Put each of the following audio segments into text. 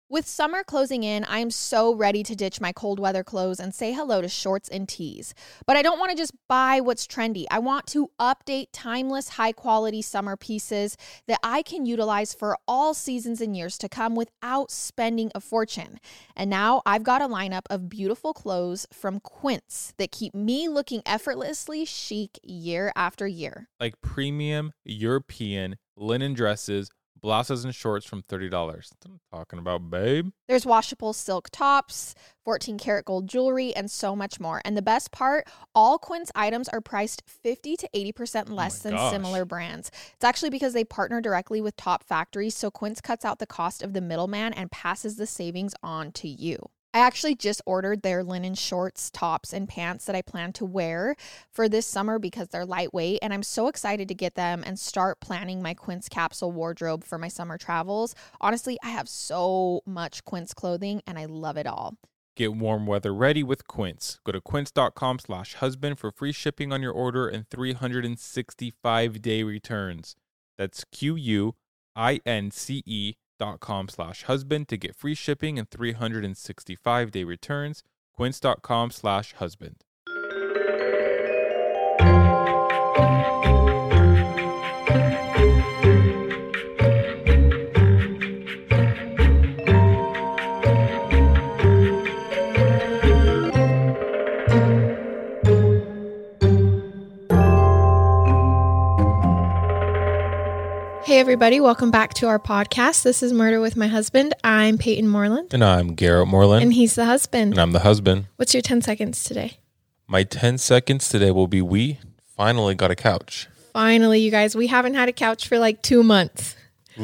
With summer closing in, I am so ready to ditch my cold weather clothes and say hello to shorts and tees. But I don't want to just buy what's trendy. I want to update timeless, high-quality summer pieces that I can utilize for all seasons and years to come without spending a fortune. And now I've got a lineup of beautiful clothes from Quince that keep me looking effortlessly chic year after year. Like premium European linen dresses, blouses and shorts from $30. That's what I'm talking about, babe. There's washable silk tops, 14 karat gold jewelry, and so much more. And the best part, all Quince items are priced 50 to 80% less than similar brands. It's actually because they partner directly with top factories, so Quince cuts out the cost of the middleman and passes the savings on to you. I actually just ordered their linen shorts, tops, and pants that I plan to wear for this summer because they're lightweight, and I'm so excited to get them and start planning my Quince capsule wardrobe for my summer travels. Honestly, I have so much Quince clothing, and I love it all. Get warm weather ready with Quince. Go to quince.com/husband for free shipping on your order and 365-day returns. That's QUINCE.com/husband to get free shipping and 365-day returns. Quince.com/husband. Hey everybody, welcome back to our podcast. This is Murder with My Husband. I'm Peyton Moreland. And I'm Garrett Moreland. And he's the husband. And I'm the husband. What's your 10 seconds today? My 10 seconds today will be we finally got a couch. Finally, you guys. We haven't had a couch for like 2 months.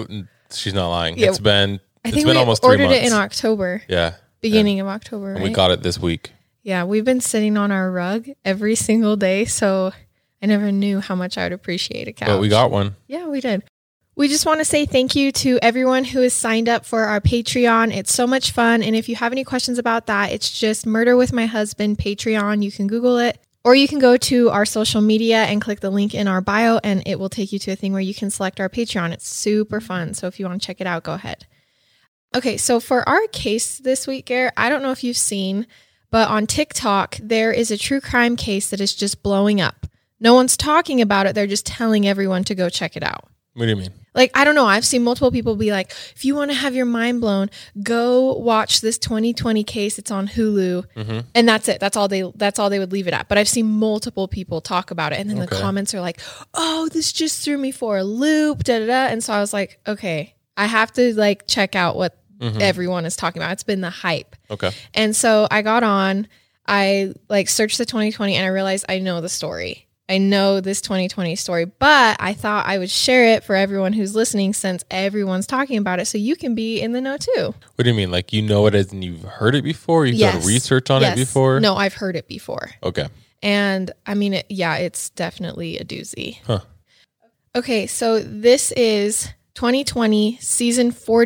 She's not lying. Yeah, it's been almost 3 months. We ordered it in October. Yeah. Beginning of October, right? And we got it this week. Yeah, we've been sitting on our rug every single day, so I never knew how much I would appreciate a couch. But we got one. Yeah, we did. We just want to say thank you to everyone who has signed up for our Patreon. It's so much fun. And if you have any questions about that, it's just Murder with My Husband Patreon. You can Google it, or you can go to our social media and click the link in our bio, and it will take you to a thing where you can select our Patreon. It's super fun. So if you want to check it out, go ahead. Okay, so for our case this week, Garrett, I don't know if you've seen, but on TikTok, there is a true crime case that is just blowing up. No one's talking about it. They're just telling everyone to go check it out. What do you mean? Like, I don't know. I've seen multiple people be like, if you want to have your mind blown, go watch this 2020 case. It's on Hulu. Mm-hmm. And that's it. That's all they would leave it at. But I've seen multiple people talk about it. And then the comments are like, oh, this just threw me for a loop. Da, da, da. And so I was like, okay, I have to like check out what everyone is talking about. It's been the hype. Okay. And so I got on, I like searched the 2020 and I realized I know the story. I know this 2020 story, but I thought I would share it for everyone who's listening since everyone's talking about it so you can be in the know too. What do you mean? Like you know it as in you've heard it before? You've done research on it before? No, I've heard it before. Okay. And I mean, it's definitely a doozy. Huh. Okay, so this is 2020 season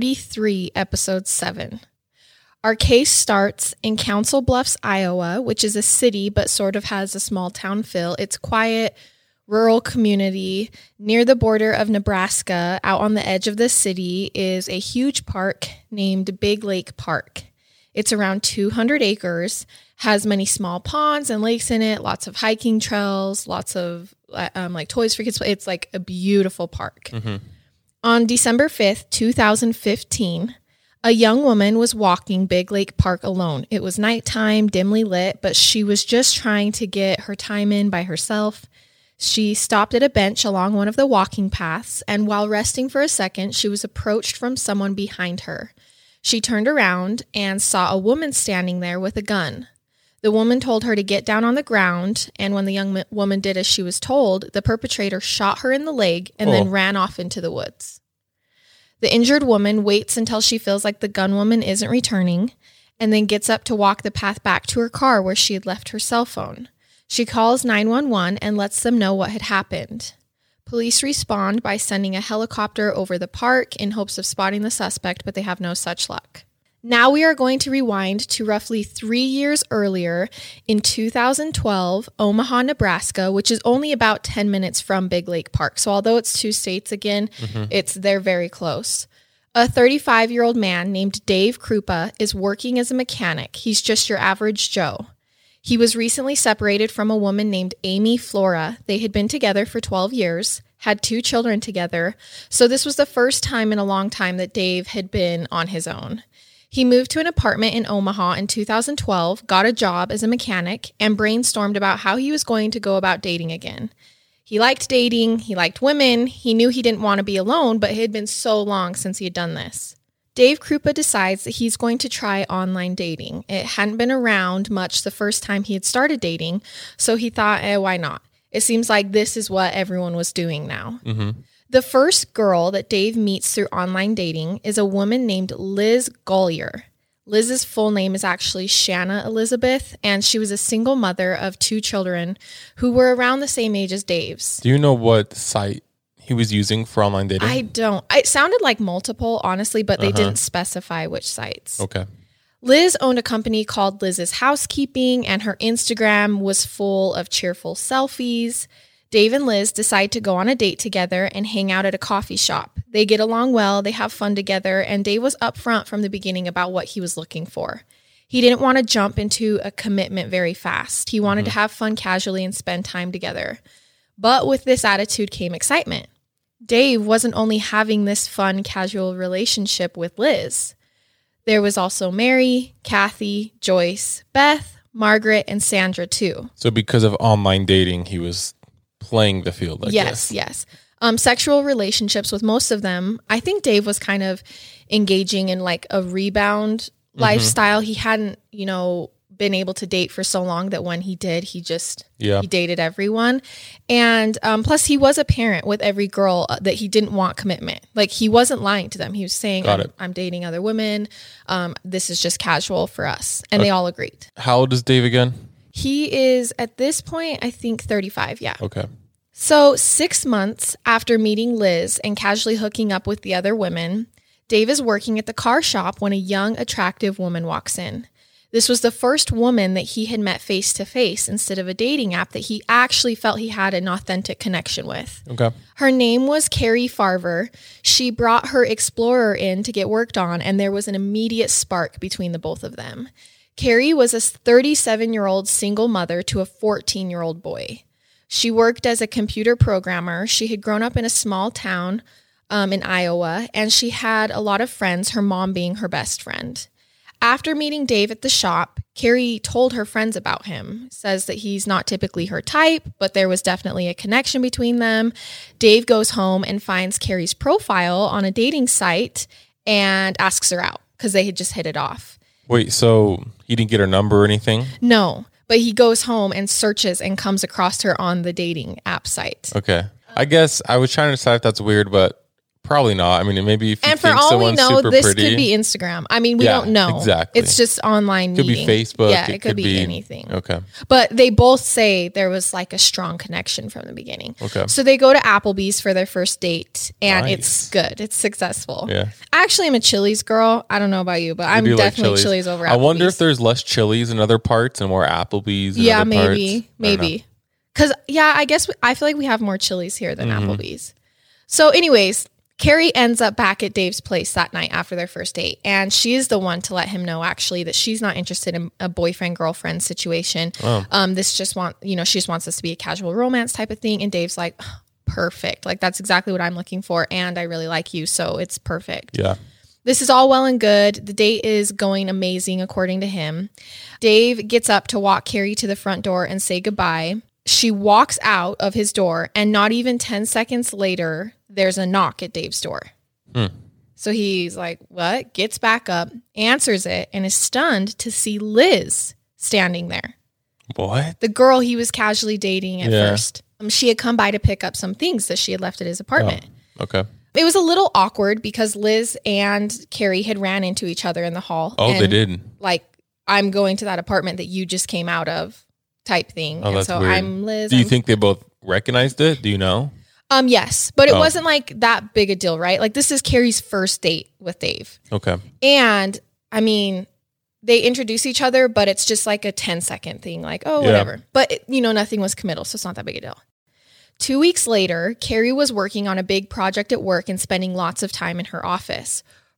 43, episode 7. Our case starts in Council Bluffs, Iowa, which is a city but sort of has a small town feel. It's quiet, rural community. Near the border of Nebraska, out on the edge of the city, is a huge park named Big Lake Park. It's around 200 acres, has many small ponds and lakes in it, lots of hiking trails, lots of like toys for kids. It's like a beautiful park. Mm-hmm. On December 5th, 2015, a young woman was walking Big Lake Park alone. It was nighttime, dimly lit, but she was just trying to get her time in by herself. She stopped at a bench along one of the walking paths, and while resting for a second, she was approached from someone behind her. She turned around and saw a woman standing there with a gun. The woman told her to get down on the ground, and when the young woman did as she was told, the perpetrator shot her in the leg and then ran off into the woods. The injured woman waits until she feels like the gunwoman isn't returning and then gets up to walk the path back to her car where she had left her cell phone. She calls 911 and lets them know what had happened. Police respond by sending a helicopter over the park in hopes of spotting the suspect, but they have no such luck. Now we are going to rewind to roughly 3 years earlier in 2012, Omaha, Nebraska, which is only about 10 minutes from Big Lake Park. So although it's two states again, they're very close. A 35-year-old man named Dave Krupa is working as a mechanic. He's just your average Joe. He was recently separated from a woman named Amy Flora. They had been together for 12 years, had 2 children together. So this was the first time in a long time that Dave had been on his own. He moved to an apartment in Omaha in 2012, got a job as a mechanic, and brainstormed about how he was going to go about dating again. He liked dating, he liked women, he knew he didn't want to be alone, but it had been so long since he had done this. Dave Krupa decides that he's going to try online dating. It hadn't been around much the first time he had started dating, so he thought, why not? It seems like this is what everyone was doing now. Mm-hmm. The first girl that Dave meets through online dating is a woman named Liz Gollier. Liz's full name is actually Shanna Elizabeth, and she was a single mother of 2 children who were around the same age as Dave's. Do you know what site he was using for online dating? I don't. It sounded like multiple, honestly, but they didn't specify which sites. Okay. Liz owned a company called Liz's Housekeeping, and her Instagram was full of cheerful selfies. Dave and Liz decide to go on a date together and hang out at a coffee shop. They get along well, they have fun together, and Dave was upfront from the beginning about what he was looking for. He didn't want to jump into a commitment very fast. He wanted to have fun casually and spend time together. But with this attitude came excitement. Dave wasn't only having this fun, casual relationship with Liz. There was also Mary, Kathy, Joyce, Beth, Margaret, and Sandra too. So because of online dating, he was playing the field, I guess. Yes. Sexual relationships with most of them. I think Dave was kind of engaging in like a rebound lifestyle. He hadn't, been able to date for so long that when he did, he dated everyone. And plus he was apparent with every girl that he didn't want commitment. Like he wasn't lying to them. He was saying, I'm dating other women. This is just casual for us. And they all agreed. How old is Dave again? He is at this point, I think 35. Yeah. Okay. So 6 months after meeting Liz and casually hooking up with the other women, Dave is working at the car shop when a young, attractive woman walks in. This was the first woman that he had met face to face instead of a dating app that he actually felt he had an authentic connection with. Okay. Her name was Carrie Farver. She brought her Explorer in to get worked on, and there was an immediate spark between the both of them. Carrie was a 37-year-old single mother to a 14-year-old boy. She worked as a computer programmer. She had grown up in a small town in Iowa, and she had a lot of friends, her mom being her best friend. After meeting Dave at the shop, Carrie told her friends about him, says that he's not typically her type, but there was definitely a connection between them. Dave goes home and finds Carrie's profile on a dating site and asks her out because they had just hit it off. Wait, so he didn't get her number or anything? No, but he goes home and searches and comes across her on the dating app site. Okay. I guess I was trying to decide if that's weird, but probably not. I mean, maybe if you and for think all we know, this pretty, could be Instagram. I mean, we don't know. Exactly. It's just online could meeting. Be Facebook. Yeah, it could be anything. Okay. But they both say there was like a strong connection from the beginning. Okay. So they go to Applebee's for their first date, and Nice. it's good. It's successful. Yeah. Actually, I'm a Chili's girl. I don't know about you, but I'm definitely like Chili's over Applebee's. I wonder if there's less Chili's in other parts and more Applebee's in other parts. Maybe. Because, I guess I feel like we have more Chili's here than Applebee's. So anyways, Carrie ends up back at Dave's place that night after their first date, and she's the one to let him know actually that she's not interested in a boyfriend-girlfriend situation. Oh. This just she just wants this to be a casual romance type of thing, and Dave's like, perfect. Like, that's exactly what I'm looking for, and I really like you, so it's perfect. Yeah. This is all well and good. The date is going amazing according to him. Dave gets up to walk Carrie to the front door and say goodbye. She walks out of his door, and not even 10 seconds later, there's a knock at Dave's door. So he's like, what? Gets back up, answers it, and is stunned to see Liz standing there. What? The girl he was casually dating at first. She had come by to pick up some things that she had left at his apartment. Oh, okay. It was a little awkward because Liz and Carrie had ran into each other in the hall. Oh, they did? Like, I'm going to that apartment that you just came out of type thing. Oh, that's weird. I'm Liz. Do you think they both recognized it? Do you know? Yes, but it wasn't like that big a deal, right? Like, this is Carrie's first date with Dave. Okay. And I mean, they introduce each other, but it's just like a 10-second thing, like, oh, whatever. But, nothing was committal, so it's not that big a deal. 2 weeks later, Carrie was working on a big project at work and spending lots of time in her office.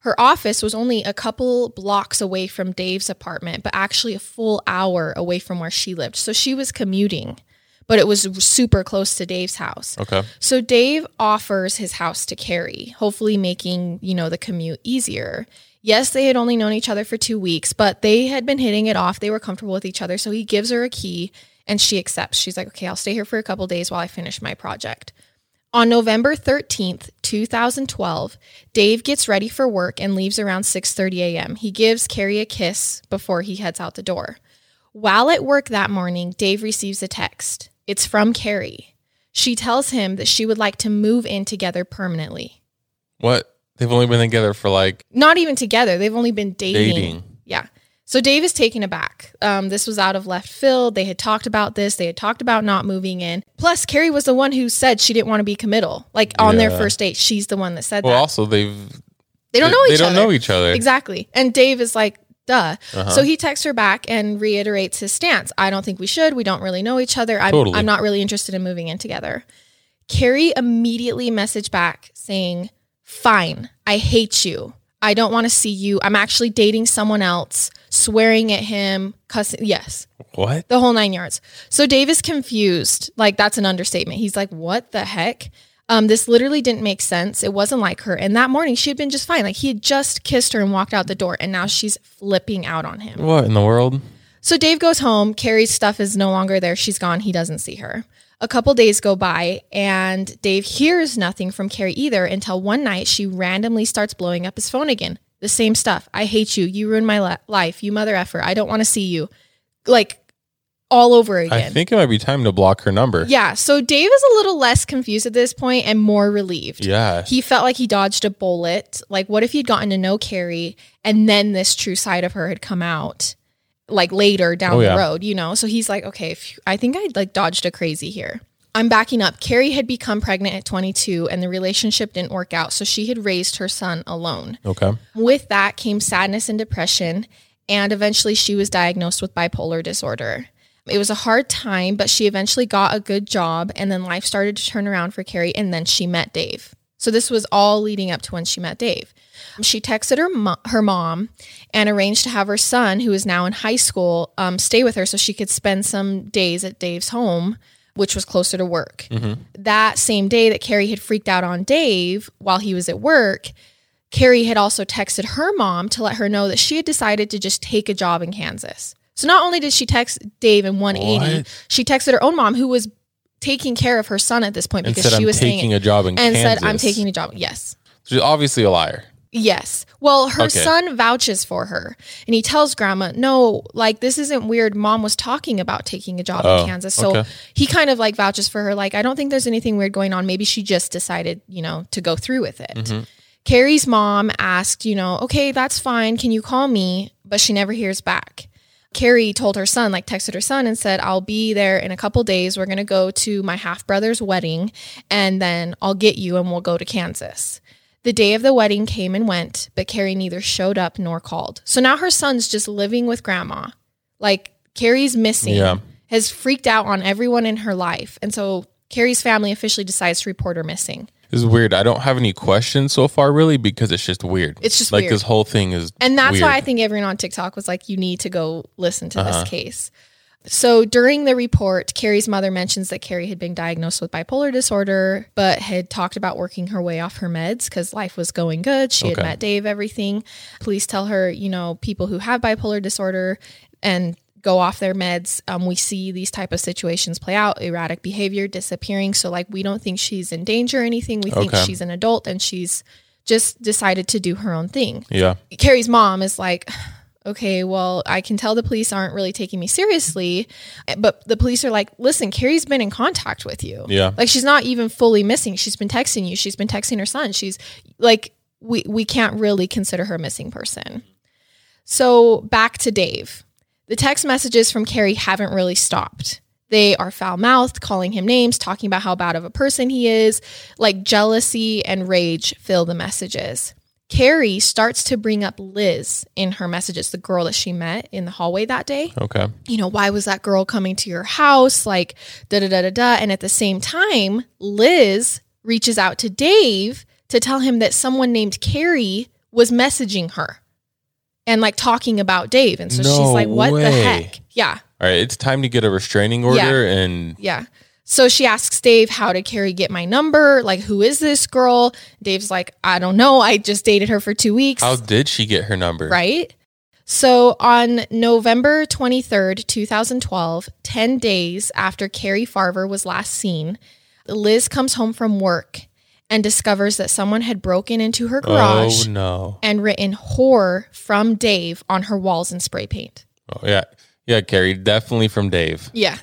Her office was only a couple blocks away from Dave's apartment, but actually a full hour away from where she lived. So she was commuting, but it was super close to Dave's house. Okay. So Dave offers his house to Carrie, hopefully making, the commute easier. Yes, they had only known each other for 2 weeks, but they had been hitting it off. They were comfortable with each other. So he gives her a key and she accepts. She's like, okay, I'll stay here for a couple days while I finish my project. On November 13th, 2012, Dave gets ready for work and leaves around 6:30 a.m. He gives Carrie a kiss before he heads out the door. While at work that morning, Dave receives a text. It's from Carrie. She tells him that she would like to move in together permanently. What? They've only been together for Not even together. They've only been dating. Yeah. So Dave is taken aback. This was out of left field. They had talked about this. They had talked about not moving in. Plus, Carrie was the one who said she didn't want to be committal. On their first date, she's the one that said that. Well, also, they don't know each other. They don't know each other. Exactly. And Dave is like, duh. Uh-huh. So he texts her back and reiterates his stance. I don't think we should. We don't really know each other. I'm not really interested in moving in together. Carrie immediately messaged back saying, fine, I hate you. I don't want to see you. I'm actually dating someone else, swearing at him, cussing. Yes. What? The whole 9 yards. So Dave is confused. That's an understatement. He's like, what the heck? This literally didn't make sense. It wasn't like her. And that morning she had been just fine. He had just kissed her and walked out the door. And now she's flipping out on him. What in the world? So Dave goes home. Carrie's stuff is no longer there. She's gone. He doesn't see her. A couple days go by and Dave hears nothing from Carrie either until one night she randomly starts blowing up his phone again. The same stuff. I hate you. You ruined my life. You mother effer. I don't want to see you. All over again. I think it might be time to block her number. Yeah. So Dave is a little less confused at this point and more relieved. Yeah. He felt like he dodged a bullet. What if he'd gotten to know Carrie and then this true side of her had come out later down the road, So he's like, okay, I think I dodged a crazy here. I'm backing up. Carrie had become pregnant at 22 and the relationship didn't work out. So she had raised her son alone. Okay. With that came sadness and depression. And eventually she was diagnosed with bipolar disorder. It was a hard time, but she eventually got a good job and then life started to turn around for Carrie and then she met Dave. So this was all leading up to when she met Dave. She texted her mom and arranged to have her son, who is now in high school, stay with her so she could spend some days at Dave's home, which was closer to work. Mm-hmm. That same day that Carrie had freaked out on Dave while he was at work, Carrie had also texted her mom to let her know that she had decided to just take a job in Kansas. So not only did she text Dave in 180, she texted her own mom, who was taking care of her son at this point because she was taking a job in Kansas. And said, I'm taking a job. Yes. She's obviously a liar. Yes. Well, her son vouches for her and he tells grandma, no, this isn't weird. Mom was talking about taking a job in Kansas. So he kind of vouches for her. I don't think there's anything weird going on. Maybe she just decided, to go through with it. Mm-hmm. Carrie's mom asked, okay, that's fine. Can you call me? But she never hears back. Carrie told her son, texted her son and said, I'll be there in a couple days. We're going to go to my half brother's wedding and then I'll get you and we'll go to Kansas. The day of the wedding came and went, but Carrie neither showed up nor called. So now her son's just living with grandma. Carrie's missing, has freaked out on everyone in her life. And so Carrie's family officially decides to report her missing. It's weird. I don't have any questions so far, really, because it's just weird. It's just weird. This whole thing is And that's weird. why I think everyone on TikTok was you need to go listen to this case. So during the report, Carrie's mother mentions that Carrie had been diagnosed with bipolar disorder, but had talked about working her way off her meds because life was going good. She had met Dave, everything. Police tell her, people who have bipolar disorder and go off their meds, we see these type of situations play out, erratic behavior, disappearing. So we don't think she's in danger or anything. We think she's an adult and she's just decided to do her own thing. Yeah. Carrie's mom is okay, well, I can tell the police aren't really taking me seriously, but the police are listen, Carrie's been in contact with you. Yeah. She's not even fully missing. She's been texting you. She's been texting her son. She's we can't really consider her a missing person. So back to Dave. The text messages from Carrie haven't really stopped. They are foul-mouthed, calling him names, talking about how bad of a person he is. Jealousy and rage fill the messages. Carrie starts to bring up Liz in her messages, the girl that she met in the hallway that day. Okay. Why was that girl coming to your house? Da-da-da-da-da. And at the same time, Liz reaches out to Dave to tell him that someone named Carrie was messaging her and like talking about Dave. And so she's like, what the heck? Yeah. All right. It's time to get a restraining order. Yeah. So she asks Dave, how did Carrie get my number? Like, who is this girl? Dave's like, I don't know. I just dated her for 2 weeks. How did she get her number? Right. So on November 23rd, 2012, 10 days after Carrie Farver was last seen, Liz comes home from work and discovers that someone had broken into her garage and written "whore" from Dave on her walls in spray paint. Oh, yeah. Yeah, Carrie, definitely from Dave. Yeah.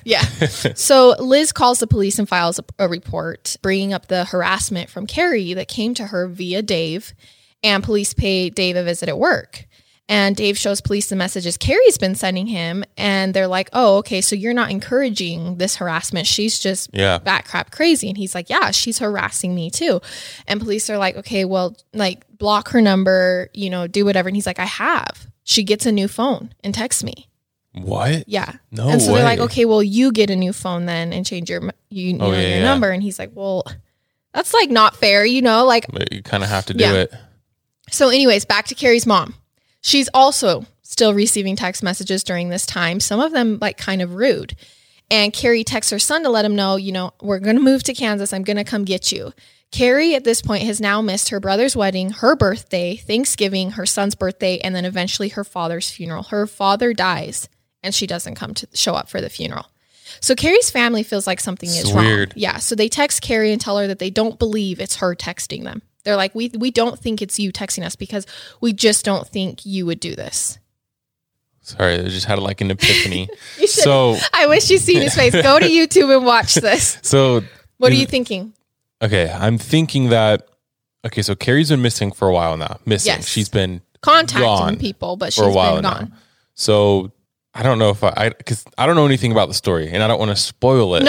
So Liz calls the police and files a report bringing up the harassment from Carrie that came to her via Dave, and police pay Dave a visit at work. And Dave shows police the messages Carrie's been sending him, and they're like, oh, okay, so you're not encouraging this harassment. She's just bat crap crazy. And he's like, yeah, she's harassing me too. And police are like, okay, well, like block her number, do whatever. And he's like, I have. She gets a new phone and texts me. What? Yeah. No And so way. they're like, okay, well, you get a new phone then and change your number. And he's like, well, that's like not fair, like. But you kind of have to do it. So anyways, back to Carrie's mom. She's also still receiving text messages during this time, some of them like kind of rude. And Carrie texts her son to let him know, we're going to move to Kansas. I'm going to come get you. Carrie at this point has now missed her brother's wedding, her birthday, Thanksgiving, her son's birthday, and then eventually her father's funeral. Her father dies and she doesn't come to show up for the funeral. So Carrie's family feels like something is wrong. Yeah. So they text Carrie and tell her that they don't believe it's her texting them. They're like, we don't think it's you texting us because we just don't think you would do this. Sorry, I just had like an epiphany. I wish you'd seen his face. Go to YouTube and watch this. So what are you thinking? Okay, I'm thinking that, so Carrie's been missing for a while now. Yes. She's been contacting people, but she's been gone. Now. So I don't know because I don't know anything about the story and I don't want to spoil it. No,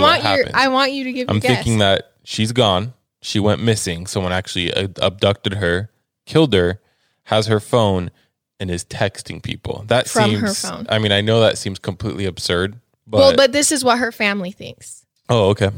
I want you to give I'm thinking that she's gone. She went missing. Someone actually abducted her, killed her, has her phone, and is texting people. From her phone. I mean, I know that seems completely absurd. But this is what her family thinks. Oh, okay.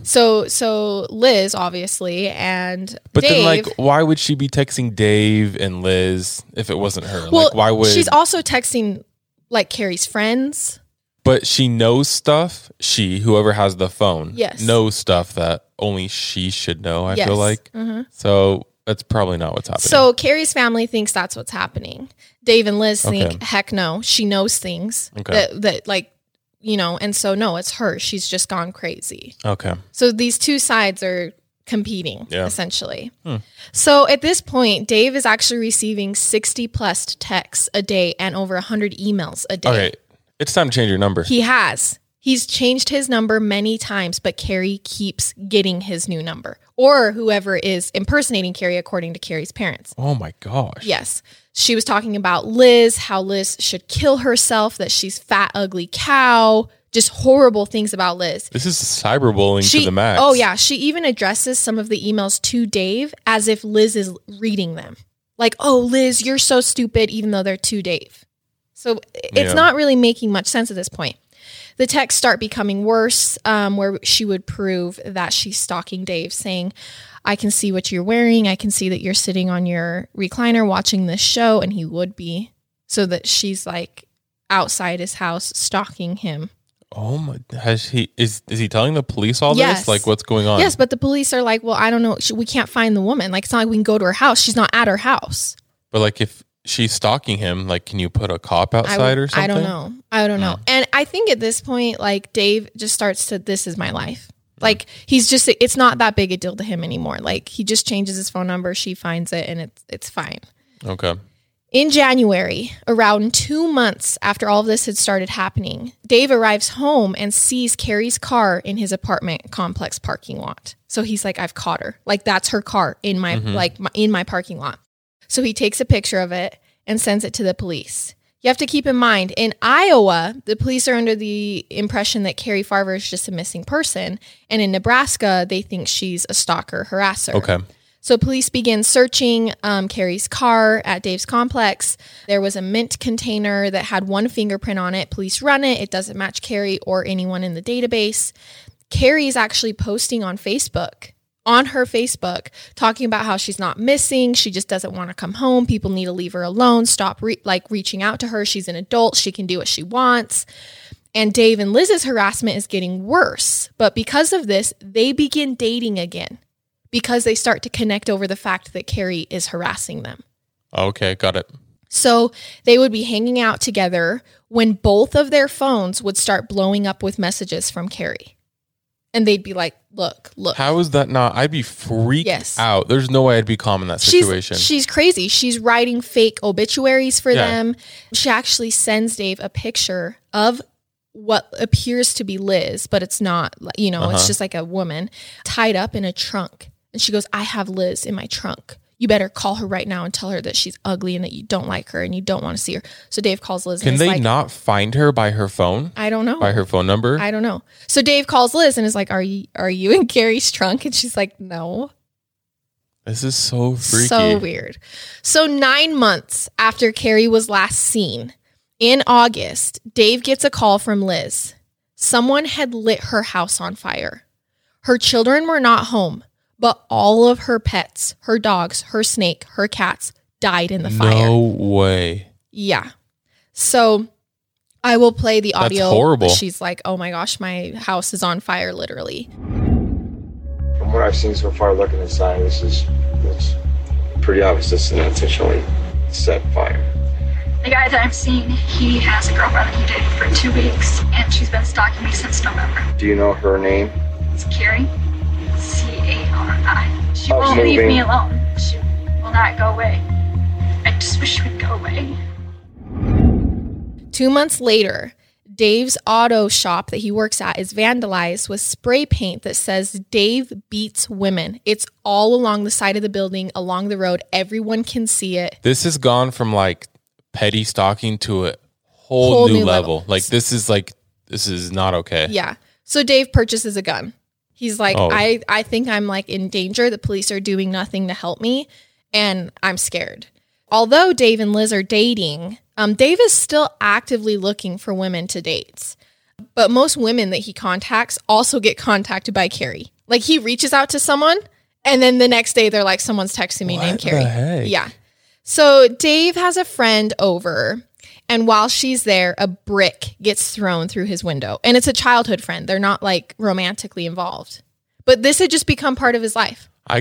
So Liz, obviously, and but Dave. Then, like, why would she be texting Dave and Liz if it wasn't her? Well, like, why would she's also texting like Carrie's friends? But she knows stuff. Whoever has the phone, knows stuff that only she should know, I feel like. Mm-hmm. So that's probably not what's happening. So Carrie's family thinks that's what's happening. Dave and Liz think, heck no, she knows things that like, and so no, it's her. She's just gone crazy. Okay. So these two sides are competing, essentially. So at this point, Dave is actually receiving 60 plus texts a day and over 100 emails a day. Okay. It's time to change your number. He has. He's changed his number many times, but Carrie keeps getting his new number or whoever is impersonating Carrie, according to Carrie's parents. Oh my gosh. Yes. She was talking about Liz, how Liz should kill herself, that she's fat, ugly cow, just horrible things about Liz. This is cyberbullying to the max. Oh yeah. She even addresses some of the emails to Dave as if Liz is reading them. Like, oh, Liz, you're so stupid, even though they're to Dave. So it's not really making much sense at this point. The texts start becoming worse, where she would prove that she's stalking Dave, saying, I can see what you're wearing. I can see that you're sitting on your recliner watching this show. And he would be. So that she's like outside his house stalking him. Oh my, is he telling the police all this? Like what's going on? Yes, but the police are like, well, I don't know. We can't find the woman. Like, it's not like we can go to her house. She's not at her house. But like if she's stalking him, like, can you put a cop outside or something? I don't know. And I think at this point, like, Dave just starts to, this is my life. Like, he's just, it's not that big a deal to him anymore. Like, he just changes his phone number, she finds it, and it's fine. Okay. In January, around 2 months after all of this had started happening, Dave arrives home and sees Carrie's car in his apartment complex parking lot. So he's like, I've caught her. Like, that's her car in my, in my parking lot. So he takes a picture of it and sends it to the police. You have to keep in mind, in Iowa, the police are under the impression that Carrie Farver is just a missing person. And in Nebraska, they think she's a stalker harasser. Okay. So police begin searching Carrie's car at Dave's complex. There was a mint container that had one fingerprint on it. Police run it. It doesn't match Carrie or anyone in the database. Carrie is actually posting on Facebook on her Facebook talking about how she's not missing. She just doesn't want to come home. People need to leave her alone. Stop reaching out to her. She's an adult. She can do what she wants. And Dave and Liz's harassment is getting worse. But because of this, they begin dating again because they start to connect over the fact that Carrie is harassing them. Okay, got it. So they would be hanging out together when both of their phones would start blowing up with messages from Carrie. And they'd be like, look. How is that not? I'd be freaked out. There's no way I'd be calm in that situation. She's crazy. She's writing fake obituaries for them. She actually sends Dave a picture of what appears to be Liz, but it's not, it's just like a woman tied up in a trunk. And she goes, I have Liz in my trunk. You better call her right now and tell her that she's ugly and that you don't like her and you don't want to see her. So Dave calls Liz. Can they not find her by her phone? I don't know. By her phone number? I don't know. So Dave calls Liz and is like, are you in Carrie's trunk? And she's like, no. This is so freaky. So weird. So 9 months after Carrie was last seen, in August, Dave gets a call from Liz. Someone had lit her house on fire. Her children were not home. But all of her pets, her dogs, her snake, her cats died in the fire. No way. Yeah. So I will play the audio. That's horrible. She's like, oh my gosh, my house is on fire, literally. From what I've seen so far, looking inside, it's pretty obvious this is an intentionally set fire. The guy that I'm seeing, he has a girlfriend that he dated for 2 weeks, and she's been stalking me since November. Do you know her name? It's Carrie. C-A-R-I. She won't leave me alone. She will not go away. I just wish she would go away. 2 months later, Dave's auto shop that he works at is vandalized with spray paint that says Dave beats women. It's all along the side of the building, along the road. Everyone can see it. This has gone from like petty stalking to a whole new level. Like this is not okay. Yeah. So Dave purchases a gun. He's like, I think I'm like in danger. The police are doing nothing to help me and I'm scared. Although Dave and Liz are dating, Dave is still actively looking for women to date. But most women that he contacts also get contacted by Carrie. Like he reaches out to someone and then the next day they're like, someone's texting me named Carrie. What the heck? Yeah. So Dave has a friend over. And while she's there, a brick gets thrown through his window. And it's a childhood friend. They're not like romantically involved. But this had just become part of his life. I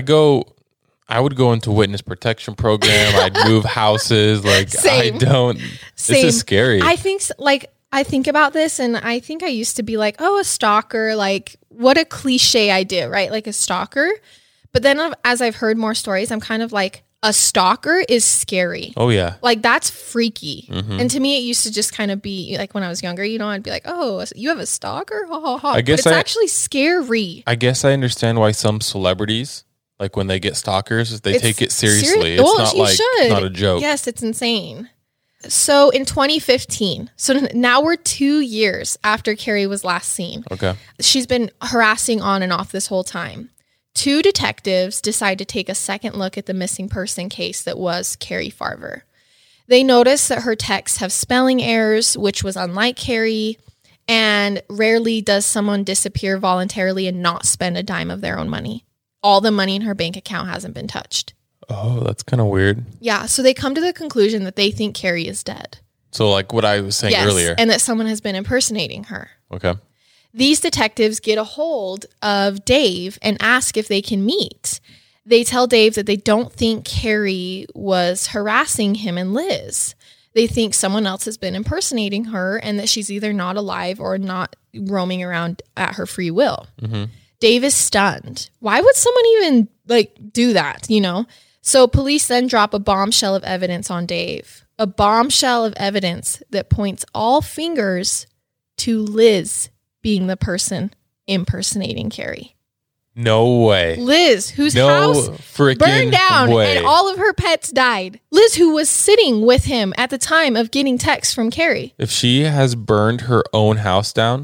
would go into witness protection program. I'd move houses. Like Same. This is scary. I think about this and I think I used to be like, oh, a stalker. Like what a cliche idea, right? Like a stalker. But then as I've heard more stories, I'm kind of like, a stalker is scary. Oh, yeah. Like, that's freaky. Mm-hmm. And to me, it used to just kind of be, like, when I was younger, I'd be like, oh, you have a stalker? Ha, ha, ha. But it's actually scary. I guess I understand why some celebrities, like, when they get stalkers, they take it seriously. It's not a joke. Yes, it's insane. So, in 2015, so now we're 2 years after Carrie was last seen. Okay. She's been harassing on and off this whole time. 2 detectives decide to take a second look at the missing person case that was Carrie Farver. They notice that her texts have spelling errors, which was unlike Carrie, and rarely does someone disappear voluntarily and not spend a dime of their own money. All the money in her bank account hasn't been touched. Oh, that's kind of weird. Yeah, so they come to the conclusion that they think Carrie is dead. So like what I was saying earlier. And that someone has been impersonating her. Okay. These detectives get a hold of Dave and ask if they can meet. They tell Dave that they don't think Carrie was harassing him and Liz. They think someone else has been impersonating her and that she's either not alive or not roaming around at her free will. Mm-hmm. Dave is stunned. Why would someone even do that, So police then drop a bombshell of evidence on Dave. A bombshell of evidence that points all fingers to Liz being the person impersonating Carrie. No way. Liz, whose house burned down and all of her pets died. Liz, who was sitting with him at the time of getting texts from Carrie. If she has burned her own house down,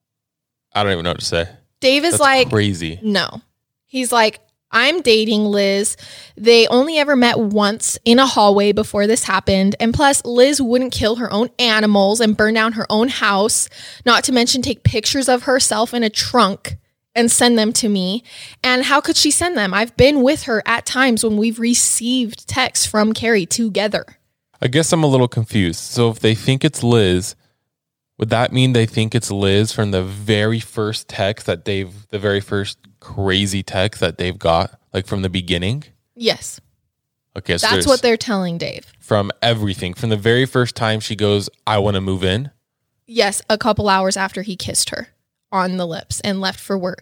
I don't even know what to say. Dave is crazy. No. He's like, I'm dating Liz. They only ever met once in a hallway before this happened. And plus, Liz wouldn't kill her own animals and burn down her own house, not to mention take pictures of herself in a trunk and send them to me. And how could she send them? I've been with her at times when we've received texts from Carrie together. I guess I'm a little confused. So if they think it's Liz, would that mean they think it's Liz from the very first text that the very first crazy text that Dave got, like from the beginning? Yes. Okay, so that's what they're telling Dave. From everything, from the very first time she goes, I want to move in? Yes, a couple hours after he kissed her on the lips and left for work.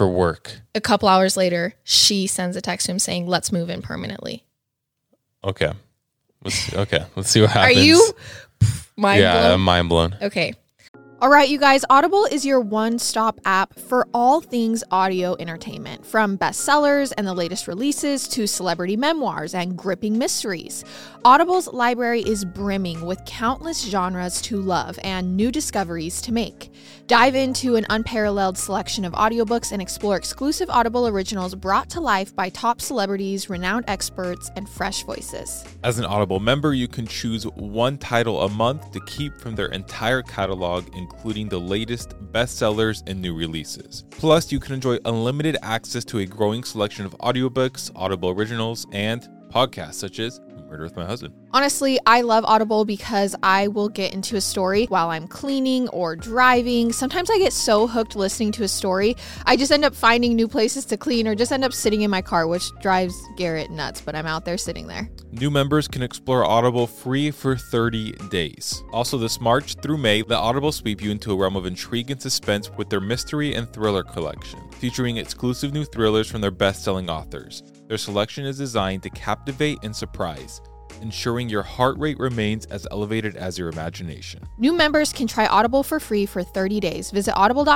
A couple hours later, she sends a text to him saying, let's move in permanently. Okay. Let's see what happens. Are you mind blown? Yeah, I'm mind blown. Okay. All right, you guys, Audible is your one-stop app for all things audio entertainment, from bestsellers and the latest releases to celebrity memoirs and gripping mysteries. Audible's library is brimming with countless genres to love and new discoveries to make. Dive into an unparalleled selection of audiobooks and explore exclusive Audible originals brought to life by top celebrities, renowned experts, and fresh voices. As an Audible member, you can choose one title a month to keep from their entire catalog, including the latest bestsellers and new releases. Plus, you can enjoy unlimited access to a growing selection of audiobooks, Audible originals, and podcasts such as Murder with My Husband. Honestly, I love Audible because I will get into a story while I'm cleaning or driving. Sometimes I get so hooked listening to a story, I just end up finding new places to clean or just end up sitting in my car, which drives Garrett nuts, but I'm out there sitting there. New members can explore Audible free for 30 days. Also, this March through May, let Audible sweep you into a realm of intrigue and suspense with their mystery and thriller collection, featuring exclusive new thrillers from their best-selling authors. Their selection is designed to captivate and surprise, ensuring your heart rate remains as elevated as your imagination. New members can try Audible for free for 30 days. Visit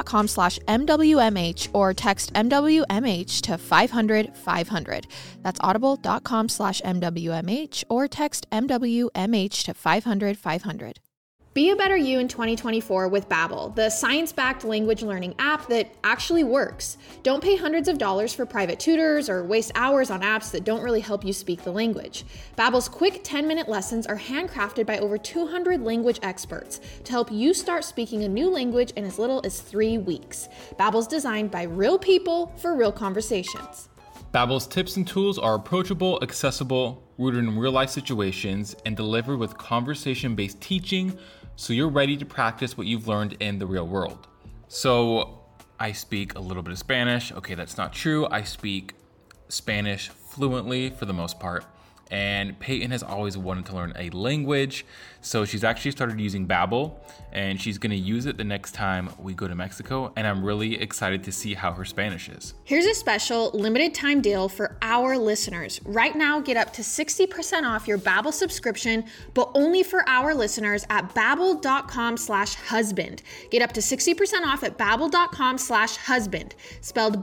audible.com/MWMH or text MWMH to 500-500. That's audible.com/MWMH or text MWMH to 500-500. Be a better you in 2024 with Babbel, the science-backed language learning app that actually works. Don't pay hundreds of dollars for private tutors or waste hours on apps that don't really help you speak the language. Babbel's quick 10-minute lessons are handcrafted by over 200 language experts to help you start speaking a new language in as little as 3 weeks. Babbel's designed by real people for real conversations. Babbel's tips and tools are approachable, accessible, rooted in real-life situations, and delivered with conversation-based teaching, so you're ready to practice what you've learned in the real world. So I speak a little bit of Spanish. Okay, that's not true. I speak Spanish fluently for the most part. And Peyton has always wanted to learn a language, so she's actually started using Babbel, and she's going to use it the next time we go to Mexico, and I'm really excited to see how her Spanish is. Here's a special limited time deal for our listeners. Right now, get up to 60% off your Babbel subscription, but only for our listeners at babbel.com/husband. Get up to 60% off at babbel.com/husband, spelled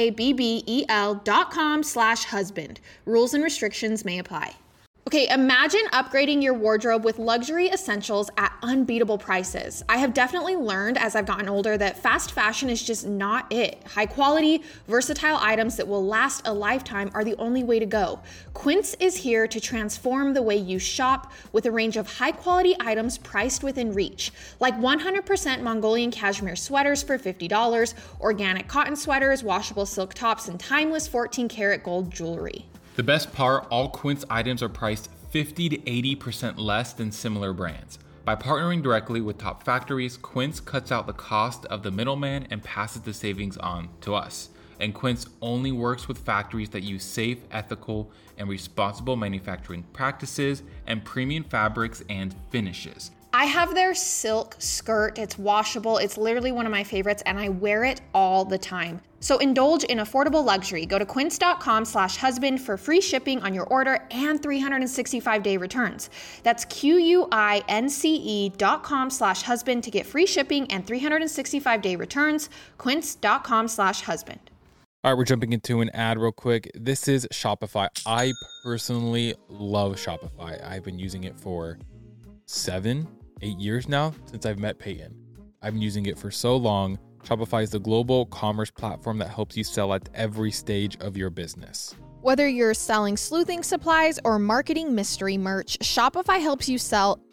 BABBEL.com/husband. Rules and restrictions may apply. Okay, imagine upgrading your wardrobe with luxury essentials at unbeatable prices. I have definitely learned as I've gotten older that fast fashion is just not it. High quality, versatile items that will last a lifetime are the only way to go. Quince is here to transform the way you shop with a range of high quality items priced within reach, like 100% Mongolian cashmere sweaters for $50, organic cotton sweaters, washable silk tops, and timeless 14 karat gold jewelry. The best part, all Quince items are priced 50 to 80% less than similar brands. By partnering directly with top factories, Quince cuts out the cost of the middleman and passes the savings on to us. And Quince only works with factories that use safe, ethical, and responsible manufacturing practices and premium fabrics and finishes. I have their silk skirt. It's washable. It's literally one of my favorites, and I wear it all the time. So indulge in affordable luxury. Go to quince.com/husband for free shipping on your order and 365-day returns. That's QUINCE.com/husband to get free shipping and 365-day returns. Quince.com/husband. All right, we're jumping into an ad real quick. This is Shopify. I personally love Shopify. I've been using it for 7-8 years now since I've met Peyton. I've been using it for so long. Shopify is the global commerce platform that helps you sell at every stage of your business. Whether you're selling sleuthing supplies or marketing mystery merch, Shopify helps you sell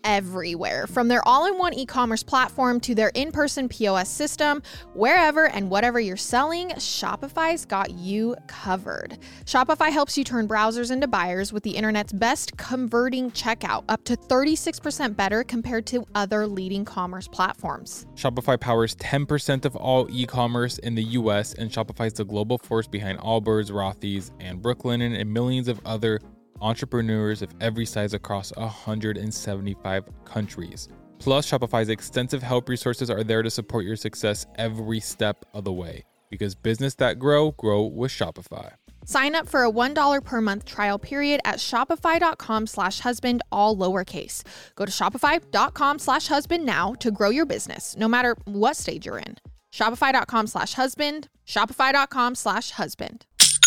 everywhere. From their all-in-one e-commerce platform to their in-person POS system, wherever and whatever you're selling, Shopify's got you covered. Shopify helps you turn browsers into buyers with the internet's best converting checkout, up to 36% better compared to other leading commerce platforms. Shopify powers 10% of all e-commerce in the US, and Shopify is the global force behind Allbirds, Rothy's, and Brooklinen, and millions of other entrepreneurs of every size across 175 countries. Plus, Shopify's extensive help resources are there to support your success every step of the way. Because business that grow with Shopify. Sign up for a $1 per month trial period at shopify.com/husband, all lowercase. Go to shopify.com/husband now to grow your business, no matter what stage you're in. Shopify.com/husband, shopify.com/husband.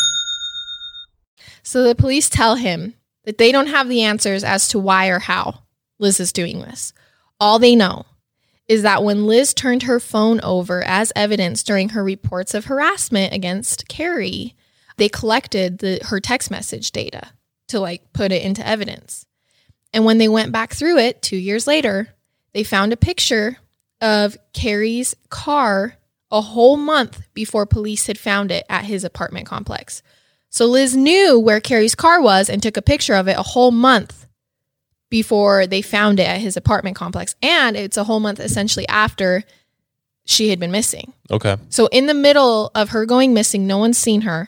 So the police tell him that they don't have the answers as to why or how Liz is doing this. All they know is that when Liz turned her phone over as evidence during her reports of harassment against Carrie, they collected her text message data to put it into evidence. And when they went back through it 2 years later, they found a picture of Carrie's car a whole month before police had found it at his apartment complex. So Liz knew where Carrie's car was and took a picture of it a whole month before they found it at his apartment complex. And it's a whole month essentially after she had been missing. Okay. So in the middle of her going missing, no one's seen her,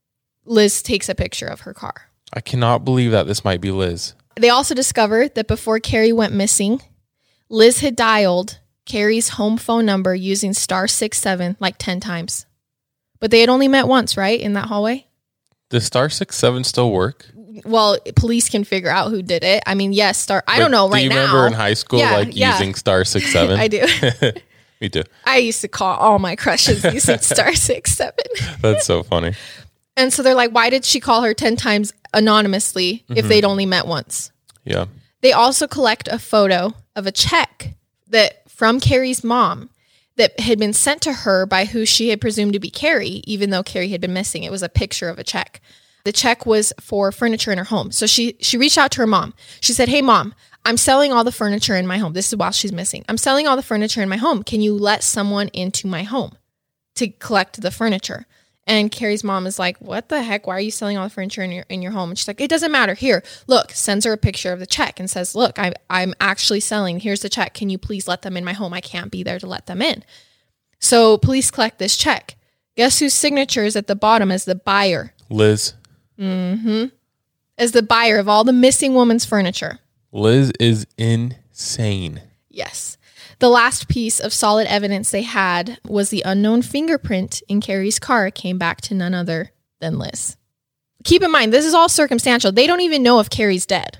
Liz takes a picture of her car. I cannot believe that this might be Liz. They also discovered that before Carrie went missing, Liz had dialed Carrie's home phone number using *67 10 times. But they had only met once, right? In that hallway? Does *67 still work? Well, police can figure out who did it. I mean, yes, I don't know right now. Do you remember in high school using *67? I do. Me too. I used to call all my crushes using *67. That's so funny. And so they're like, why did she call her 10 times anonymously if they'd only met once? Yeah. They also collect a photo of a check from Carrie's mom that had been sent to her by who she had presumed to be Carrie, even though Carrie had been missing. It was a picture of a check. The check was for furniture in her home. So she reached out to her mom. She said, hey, Mom, I'm selling all the furniture in my home. This is while she's missing. I'm selling all the furniture in my home. Can you let someone into my home to collect the furniture? And Carrie's mom is like, what the heck? Why are you selling all the furniture in your home? And she's like, it doesn't matter. Here, look, sends her a picture of the check and says, look, I'm actually selling. Here's the check. Can you please let them in my home? I can't be there to let them in. So police collect this check. Guess whose signature is at the bottom as the buyer? Liz. Mm-hmm. As the buyer of all the missing woman's furniture. Liz is insane. Yes. The last piece of solid evidence they had was the unknown fingerprint in Carrie's car came back to none other than Liz. Keep in mind, this is all circumstantial. They don't even know if Carrie's dead.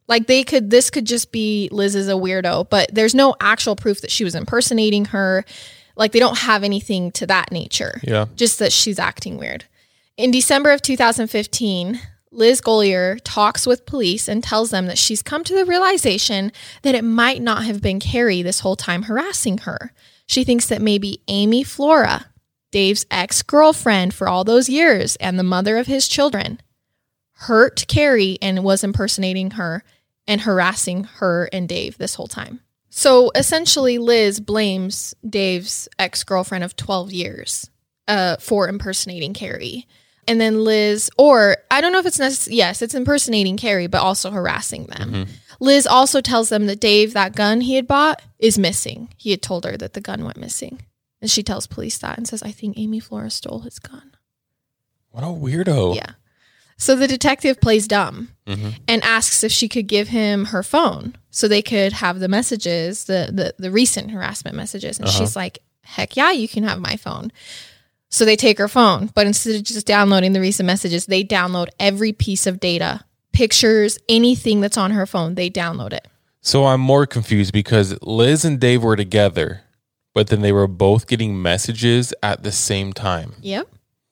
This could just be Liz is a weirdo, but there's no actual proof that she was impersonating her. They don't have anything to that nature. Yeah. Just that she's acting weird. In December of 2015, Liz Golier talks with police and tells them that she's come to the realization that it might not have been Carrie this whole time harassing her. She thinks that maybe Amy Flora, Dave's ex-girlfriend for all those years and the mother of his children, hurt Carrie and was impersonating her and harassing her and Dave this whole time. So essentially, Liz blames Dave's ex-girlfriend of 12 years for impersonating Carrie. And then Liz, or I don't know if it's necessary. Yes, it's impersonating Carrie, but also harassing them. Mm-hmm. Liz also tells them that Dave, that gun he had bought, is missing. He had told her that the gun went missing. And she tells police that and says, I think Amy Flora stole his gun. What a weirdo. Yeah. So the detective plays dumb and asks if she could give him her phone so they could have the messages, the recent harassment messages. And she's like, heck yeah, you can have my phone. So they take her phone, but instead of just downloading the recent messages, they download every piece of data, pictures, anything that's on her phone, they download it. So I'm more confused because Liz and Dave were together, but then they were both getting messages at the same time. Yep.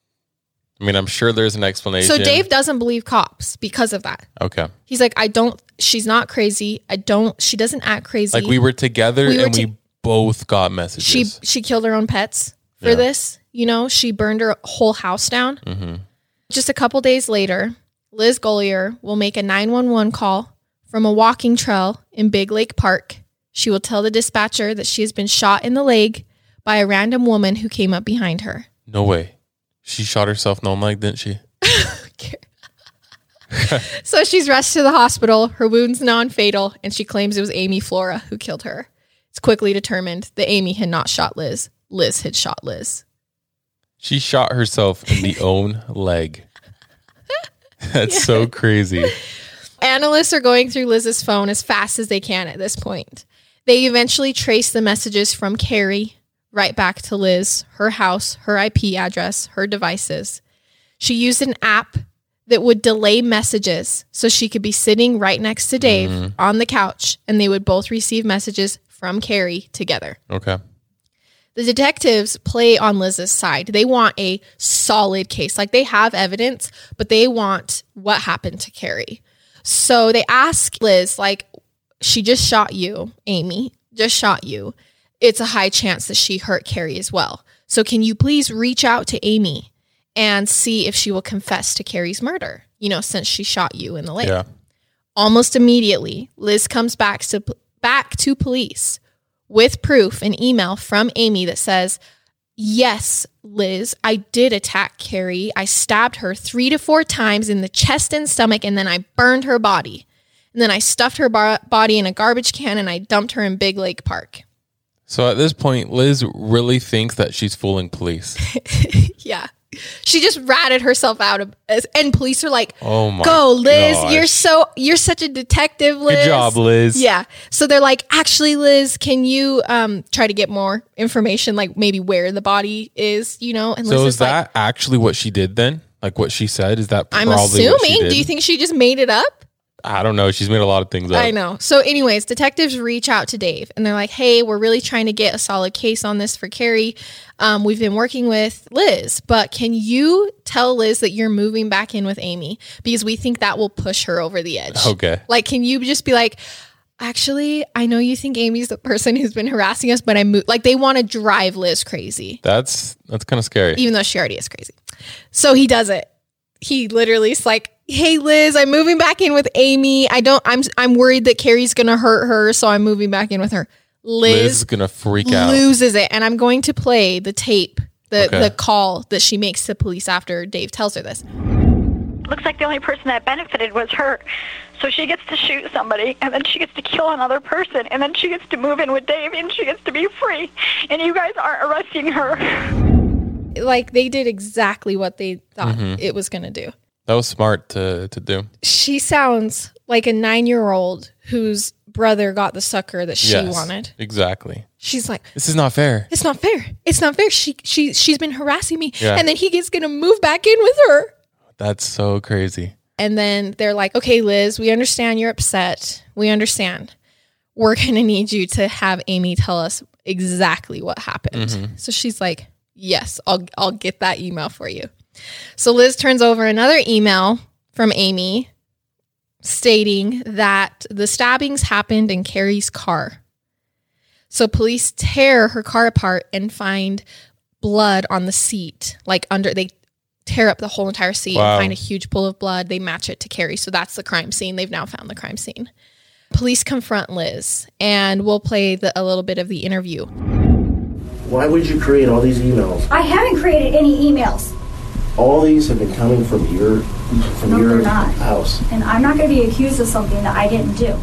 I mean, I'm sure there's an explanation. So Dave doesn't believe cops because of that. Okay. He's like, she's not crazy. She doesn't act crazy. We were together we both got messages. She killed her own pets for this. She burned her whole house down. Mm-hmm. Just a couple days later, Liz Golier will make a 911 call from a walking trail in Big Lake Park. She will tell the dispatcher that she has been shot in the leg by a random woman who came up behind her. No way. She shot herself in the leg, didn't she? So she's rushed to the hospital. Her wound's non-fatal, and she claims it was Amy Flora who killed her. It's quickly determined that Amy had not shot Liz. Liz had shot Liz. She shot herself in the own leg. That's so crazy. Analysts are going through Liz's phone as fast as they can at this point. They eventually trace the messages from Carrie right back to Liz, her house, her IP address, her devices. She used an app that would delay messages so she could be sitting right next to Dave on the couch, and they would both receive messages from Carrie together. Okay. The detectives play on Liz's side. They want a solid case. Like, they have evidence, but they want what happened to Carrie. So they ask Liz, like, she just shot you, Amy, just shot you. It's a high chance that she hurt Carrie as well. So can you please reach out to Amy and see if she will confess to Carrie's murder, since she shot you in the leg? Yeah. Almost immediately, Liz comes back to police with proof, an email from Amy that says, yes, Liz, I did attack Carrie. I stabbed her 3 to 4 times in the chest and stomach, and then I burned her body. And then I stuffed her body in a garbage can, and I dumped her in Big Lake Park. So at this point, Liz really thinks that she's fooling police. Yeah. She just ratted herself out, and police are like, "Oh my go, Liz! gosh. You're such a detective, Liz. Good job, Liz." Yeah. So they're like, "Actually, Liz, can you try to get more information, like maybe where the body is, And so Liz is that actually what she did then? Like what she said? Is that I'm probably what she assuming? did? Do you think she just made it up? I don't know. She's made a lot of things up. I know. So anyways, detectives reach out to Dave and they're like, hey, we're really trying to get a solid case on this for Carrie. We've been working with Liz, but can you tell Liz that you're moving back in with Amy? Because we think that will push her over the edge. Okay. Like, can you just be like, actually, I know you think Amy's the person who's been harassing us, but like they want to drive Liz crazy. That's kind of scary. Even though she already is crazy. So he does it. He literally is like, hey Liz, I'm moving back in with Amy. I'm worried that Carrie's gonna hurt her, so I'm moving back in with her. Liz is gonna freak out. Loses it, and I'm going to play the tape, the call that she makes to police after Dave tells her this. Looks like the only person that benefited was her. So she gets to shoot somebody, and then she gets to kill another person, and then she gets to move in with Dave, and she gets to be free. And you guys aren't arresting her. Like, they did exactly what they thought it was going to do. That was smart to do. She sounds like a 9-year-old whose brother got the sucker that she wanted. Exactly. She's like, this is not fair. It's not fair. It's not fair. She's been harassing me. Yeah. And then he's going to move back in with her. That's so crazy. And then they're like, okay, Liz, we understand you're upset. We understand. We're going to need you to have Amy tell us exactly what happened. So she's like, yes, I'll get that email for you. So Liz turns over another email from Amy stating that the stabbings happened in Carrie's car. So police tear her car apart and find blood on the seat, they tear up the whole entire seat and find a huge pool of blood. They match it to Carrie. So that's the crime scene. They've now found the crime scene. Police confront Liz, and we'll play a little bit of the interview. Why would you create all these emails? I haven't created any emails. All these have been coming from your house. And I'm not going to be accused of something that I didn't do.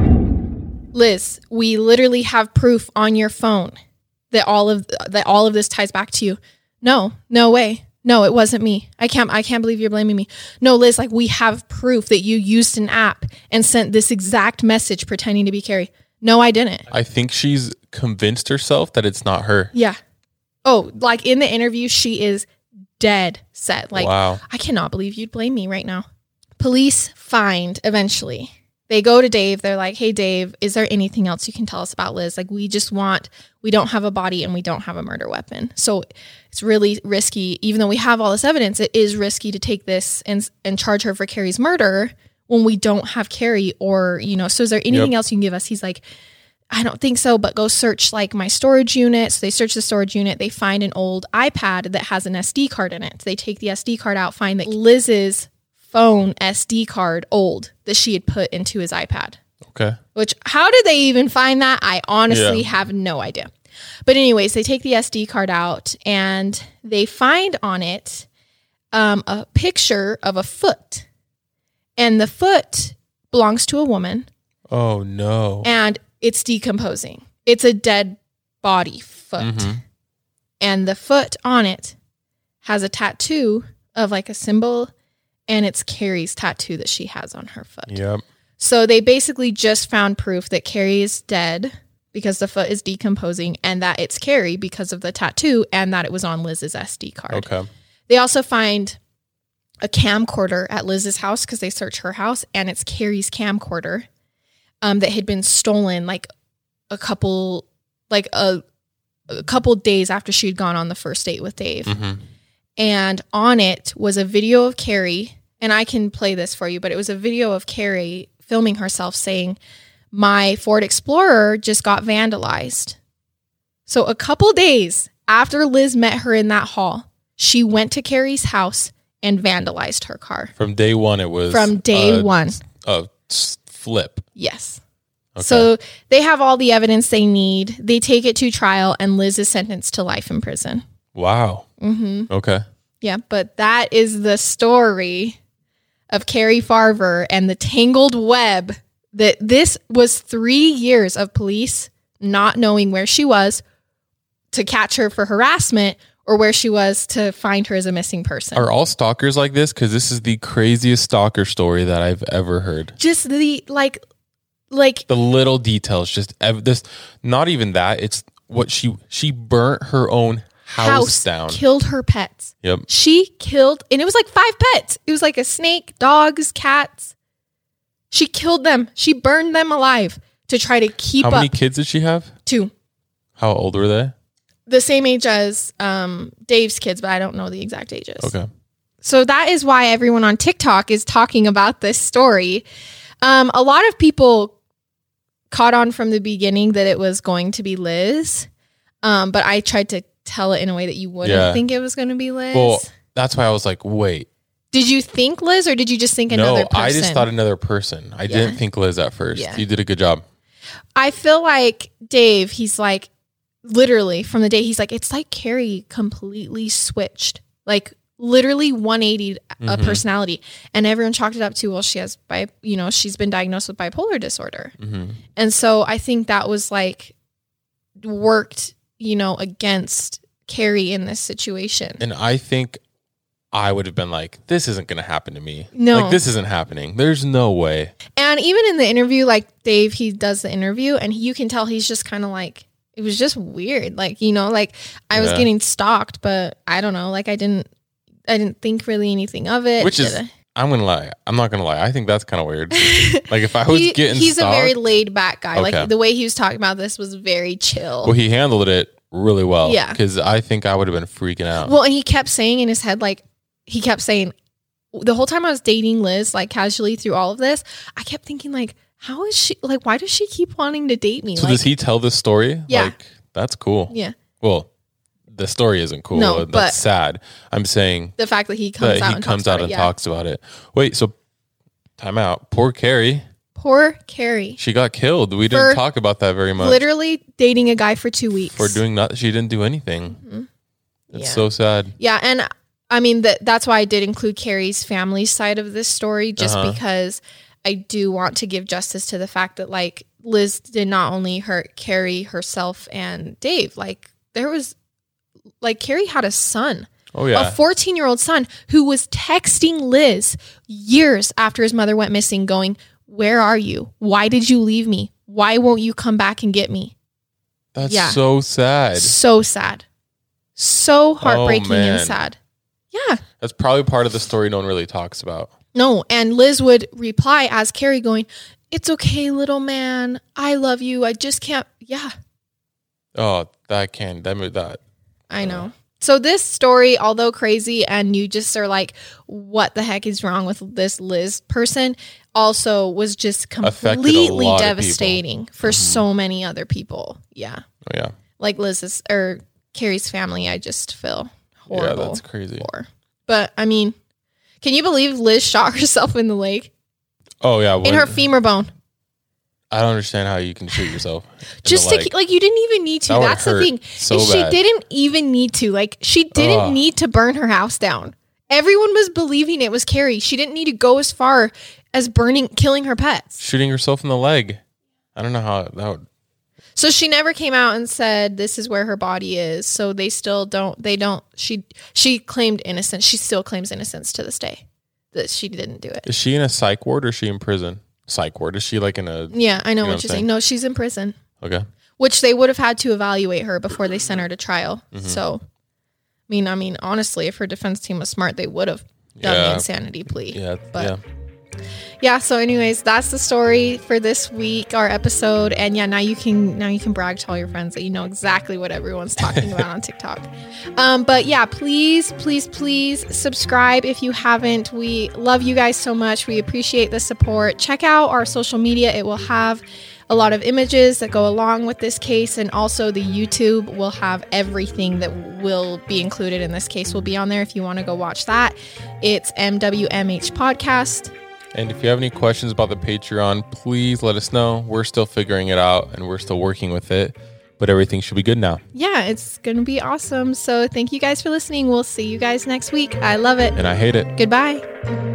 Liz, we literally have proof on your phone that all of this ties back to you. No way. No, it wasn't me. I can't believe you're blaming me. No, Liz, we have proof that you used an app and sent this exact message pretending to be Carrie. No, I didn't. I think she's convinced herself that it's not her. Yeah. Oh, in the interview, she is dead set. Wow. I cannot believe you'd blame me right now. Police find eventually. They go to Dave. They're like, hey, Dave, is there anything else you can tell us about Liz? We don't have a body and we don't have a murder weapon. So it's really risky. Even though we have all this evidence, it is risky to take this and charge her for Carrie's murder when we don't have Carrie so is there anything else you can give us? He's like, I don't think so, but go search my storage unit. So they search the storage unit. They find an old iPad that has an SD card in it. They take the SD card out, find that Liz's phone SD card old that she had put into his iPad. Okay. Which, how did they even find that? I honestly have no idea. But anyways, they take the SD card out and they find on it a picture of a foot. And the foot belongs to a woman. Oh, no. And it's decomposing. It's a dead body foot. Mm-hmm. And the foot on it has a tattoo of like a symbol, and it's Carrie's tattoo that she has on her foot. Yep. So they basically just found proof that Carrie is dead because the foot is decomposing, and that it's Carrie because of the tattoo, and that it was on Liz's SD card. Okay. They also find a camcorder at Liz's house because they search her house, and it's Carrie's camcorder that had been stolen like a couple days after she'd gone on the first date with Dave. Mm-hmm. And on it was a video of Carrie, and I can play this for you, but it was a video of Carrie filming herself saying, "My Ford Explorer just got vandalized." So a couple days after Liz met her in that hall, she went to Carrie's house and vandalized her car. From day one, it was... From day one. A flip. Yes. Okay. So they have all the evidence they need. They take it to trial, and Liz is sentenced to life in prison. Wow. Mm-hmm. Okay. Yeah, but that is the story of Carrie Farver and the tangled web that this was 3 years of police not knowing where she was to catch her for harassment or where she was to find her as a missing person. Are all stalkers like this? Because this is the craziest stalker story that I've ever heard. Just the like the little details, just this. Not even that. It's what she burnt her own house down. Killed her pets. Yep. She killed, and it was like 5 pets. It was like a snake, dogs, cats. She killed them. She burned them alive to try to keep up. How many kids did she have? 2. How old were they? The same age as Dave's kids, but I don't know the exact ages. Okay. So that is why everyone on TikTok is talking about this story. A lot of people caught on from the beginning that it was going to be Liz, but I tried to tell it in a way that you wouldn't think it was going to be Liz. Well, that's why I was like, wait. Did you think Liz, or did you just think another person? No, I just thought another person. I didn't think Liz at first. Yeah. You did a good job. I feel like Dave, he's like, literally from the day he's like, it's like Carrie completely switched, like literally 180 personality, and everyone chalked it up to, well, she has she's been diagnosed with bipolar disorder. Mm-hmm. And so I think that was like worked, against Carrie in this situation. And I think I would have been like, this isn't going to happen to me. No. Like, this isn't happening. There's no way. And even in the interview, like Dave, he does the interview and you can tell he's just kind of like, it was just weird. Like, like I was getting stalked, but I don't know. Like I didn't think really anything of it. Which is, I'm going to lie. I'm not going to lie. I think that's kind of weird. Like if I was getting he's stalked, a very laid back guy. Okay. Like the way he was talking about this was very chill. Well, he handled it really well. Yeah. Because I think I would have been freaking out. Well, and he kept saying in his head, like, he kept saying, the whole time I was dating Liz, like casually through all of this, I kept thinking like, how is she, like, why does she keep wanting to date me? So does he tell this story? Yeah. Like, that's cool. Yeah. Well, the story isn't cool. No, that's sad. I'm saying the fact that he comes out and talks about it. Wait, so time out. Poor Carrie. She got killed. We didn't talk about that very much. Literally dating a guy for 2 weeks. For doing nothing. She didn't do anything. Mm-hmm. It's so sad. Yeah. And I mean, that's why I did include Carrie's family side of this story, just because I do want to give justice to the fact that like Liz did not only hurt Carrie herself and Dave, like there was like Carrie had a son. Oh yeah. A 14-year-old son who was texting Liz years after his mother went missing going, "Where are you? Why did you leave me? Why won't you come back and get me?" That's so sad. So sad. So heartbreaking and sad. Yeah. That's probably part of the story no one really talks about. No, and Liz would reply as Carrie going, "It's okay, little man. I love you. I just can't." Yeah. Oh, that. I know. So this story, although crazy, and you just are like, what the heck is wrong with this Liz person, also was just completely devastating for so many other people. Yeah. Oh, yeah. Like Carrie's family, I just feel horrible. Yeah, that's crazy. But I mean, Can you believe Liz shot herself in the leg? Oh, yeah. In her femur bone. I don't understand how you can shoot yourself. Just to, like, you didn't even need to. That's the thing. So she didn't even need to. Like, she didn't need to burn her house down. Everyone was believing it was Carrie. She didn't need to go as far as killing her pets. Shooting herself in the leg. I don't know how that would. So she never came out and said this is where her body is. So they still don't. She claimed innocence. She still claims innocence to this day that she didn't do it. Is she in a psych ward or is she in prison? Psych ward. Is she like in a... Yeah, I know what you're saying. No, she's in prison. Okay. Which they would have had to evaluate her before they sent her to trial. Mm-hmm. So, I mean, honestly, if her defense team was smart, they would have done the insanity plea. Yeah, but yeah. So, anyways, that's the story for this week, our episode, and now you can brag to all your friends that you know exactly what everyone's talking about on TikTok. But yeah, please subscribe if you haven't. We love you guys so much. We appreciate the support. Check out our social media. It will have a lot of images that go along with this case, and also the YouTube will have everything that will be included in this case will be on there if you want to go watch that. It's MWMH Podcast. And if you have any questions about the Patreon, please let us know. We're still figuring it out and we're still working with it, but everything should be good now. Yeah, it's going to be awesome. So thank you guys for listening. We'll see you guys next week. I love it. And I hate it. Goodbye.